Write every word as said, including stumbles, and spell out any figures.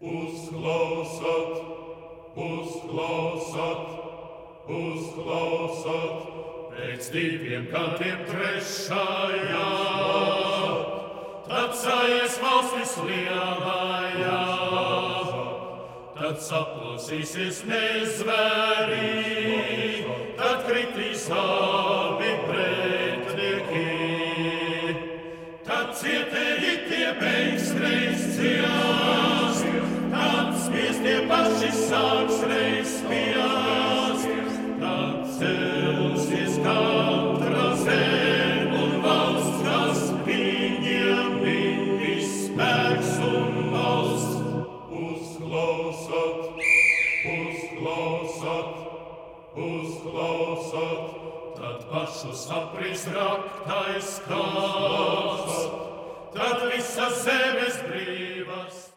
Uzklausat, uzklausat, uzklausat, pēc diviem gadiem trešajā, tad sajies valstis lielajā, tad saplosīsies nezvērī, tad kritīs abi pretnieki, tad cietēji tie beigs reiz ciest, tad spiestie paši sāks reiz spiest, tad celsies katra zem un valsts, kas viņiem bija spēks un valsts. Uzklausat, uzklausat, uzklausat, tad pašus apris raktais kāds, tad visas zemes brīvas.